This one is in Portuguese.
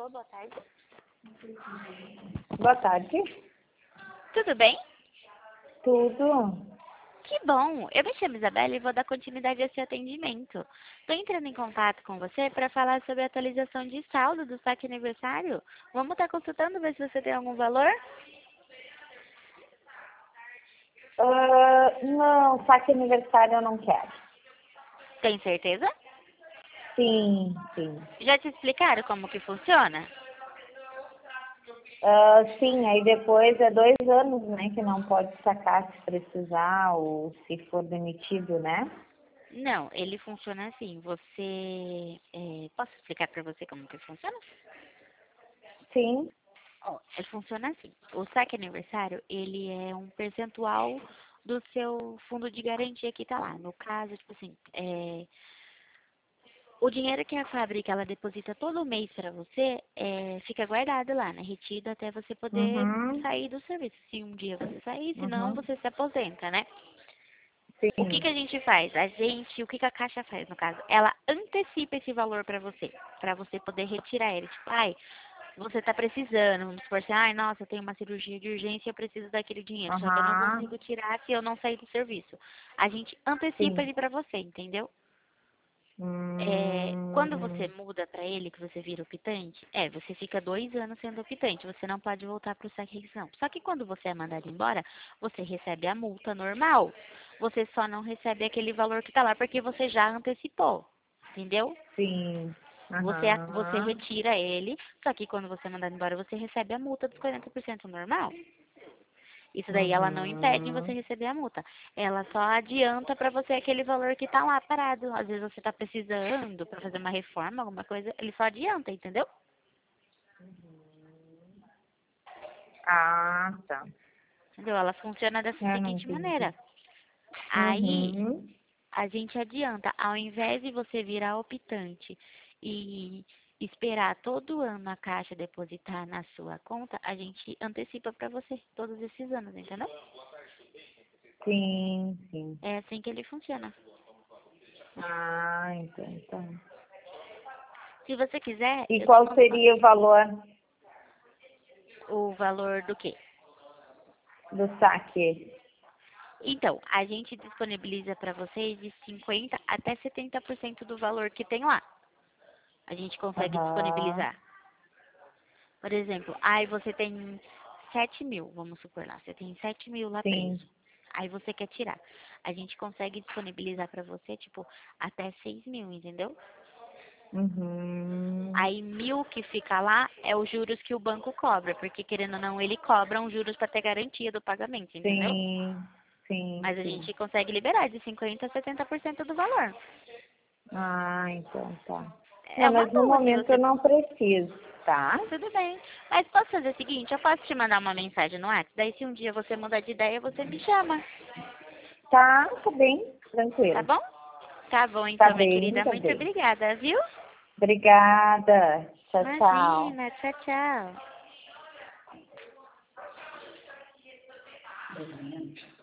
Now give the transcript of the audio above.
Alô, boa tarde. Boa tarde. Tudo bem? Tudo? Que bom! Eu me chamo Isabela e vou dar continuidade a seu atendimento. Estou entrando em contato com você para falar sobre a atualização de saldo do saque aniversário. Vamos estar consultando, ver se você tem algum valor? Não, saque aniversário eu não quero. Tem certeza? Sim, sim. Já te explicaram como que funciona? Sim, aí depois é 2 anos, né, que não pode sacar se precisar ou se for demitido, né? Não, ele funciona assim. Posso explicar para você como que funciona? Sim. Ó, ele funciona assim. O saque aniversário, ele é um percentual do seu fundo de garantia que está lá. No caso, tipo assim, o dinheiro que a fábrica ela deposita todo mês para você fica guardado lá, né? Retido até você poder Uhum, sair do serviço. Se um dia você sair, senão uhum, você se aposenta, né? O que sim. que a gente faz? O que que a Caixa faz, no caso? Ela antecipa esse valor para você poder retirar ele. Tipo, ai, você tá precisando, vamos supor assim, ai, nossa, eu tenho uma cirurgia de urgência, eu preciso daquele dinheiro, só que eu não Aham, consigo tirar se eu não sair do serviço. A gente antecipa sim. ele para você, entendeu? Quando você Hum, muda para ele, que você vira optante, você fica 2 anos sendo optante, você não pode voltar para o saque-requisição. Só que quando você é mandado embora, você recebe a multa normal. Você só não recebe aquele valor que está lá, porque você já antecipou, entendeu? sim. Você Aham. retira ele, só que quando você é mandado embora, você recebe a multa dos 40% normal. Isso daí ela não impede você Uhum. receber a multa. Ela só adianta para você aquele valor que tá lá parado. Às vezes você tá precisando para fazer uma reforma, alguma coisa, ele só adianta, entendeu? Ah, tá. Entendeu? Ela funciona dessa Eu não seguinte entendi. maneira. Aí Uhum. a gente adianta, ao invés de você virar optante e esperar todo ano a Caixa depositar na sua conta, a gente antecipa para você todos esses anos, entendeu? Sim, sim. É assim que ele funciona. Ah, então tá. Se você quiser, E eu te qual mando seria o valor o valor do quê? do saque? Então, a gente disponibiliza para vocês de 50 até 70% do valor que tem lá. A gente consegue Aham, disponibilizar. Por exemplo, aí você tem 7.000, vamos supor lá, você tem 7.000 lá sim. preso. Aí você quer tirar. A gente consegue disponibilizar para você, tipo, até 6.000, entendeu? Uhum. Aí 1.000 que fica lá é os juros que o banco cobra, porque querendo ou não, ele cobra uns juros para ter garantia do pagamento, entendeu? Sim, sim, Mas a sim. gente consegue liberar de 50 a 70% do valor. Ah, então tá. É Não, uma mas no boa se momento eu você. não preciso, tá? Tudo bem. Mas posso fazer o seguinte, eu posso te mandar uma mensagem no WhatsApp, daí se um dia você mudar de ideia, você me chama, Tá bem, tá tranquilo. bom? Tá bom Tá então, minha bem, querida. tá Muito bem. obrigada, viu? Obrigada. Tchau, tchau. Imagina, tchau, tchau.